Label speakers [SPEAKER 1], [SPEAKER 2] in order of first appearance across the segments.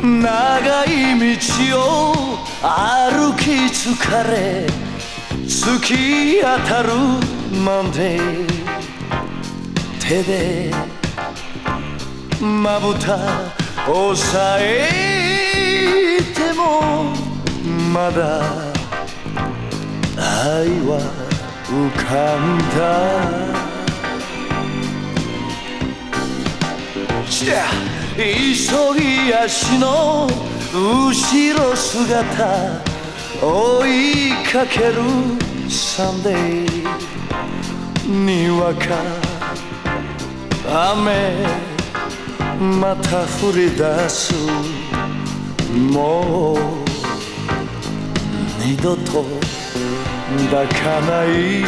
[SPEAKER 1] 長い道を歩き疲れ突き当たるマンデー手でまぶた押さえてもまだ愛は浮かんだ急ぎ足の後ろ姿追いかけるサンデーにわか雨また降り出すもう二度と抱かない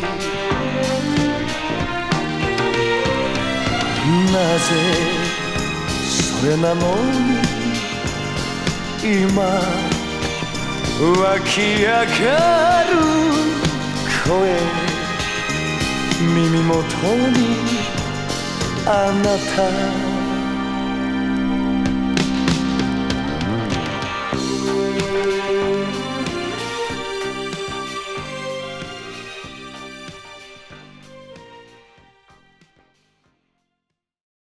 [SPEAKER 1] なぜそれなのに今湧き上がる声耳元にあなた